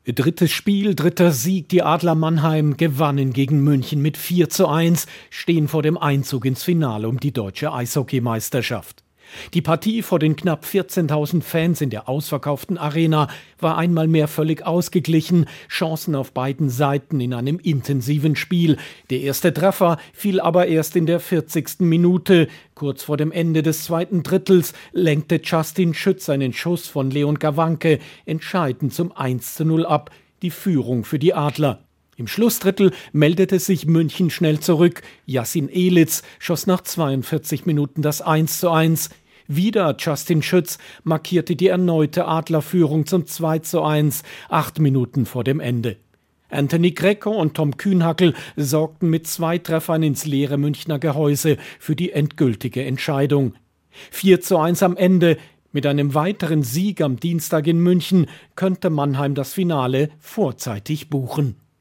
Drittes Spiel, dritter Sieg. Die Adler Mannheim gewannen gegen München mit 4:1, stehen vor dem Einzug ins Finale um die deutsche Eishockeymeisterschaft. Die Partie vor den knapp 14.000 Fans in der ausverkauften Arena war einmal mehr völlig ausgeglichen, Chancen auf beiden Seiten in einem intensiven Spiel. Der erste Treffer fiel aber erst in der 40. Minute. Kurz vor dem Ende des zweiten Drittels lenkte Justin Schütz einen Schuss von Leon Gawanke entscheidend zum 1:0 ab, die Führung für die Adler. Im Schlussdrittel meldete sich München schnell zurück. Yassin Elitz schoss nach 42 Minuten das 1:1. Wieder Justin Schütz markierte die erneute Adlerführung zum 2:1, 8 Minuten vor dem Ende. Anthony Greco und Tom Kühnhackel sorgten mit 2 Treffern ins leere Münchner Gehäuse für die endgültige Entscheidung. 4:1 am Ende. Mit einem weiteren Sieg am Dienstag in München könnte Mannheim das Finale vorzeitig buchen.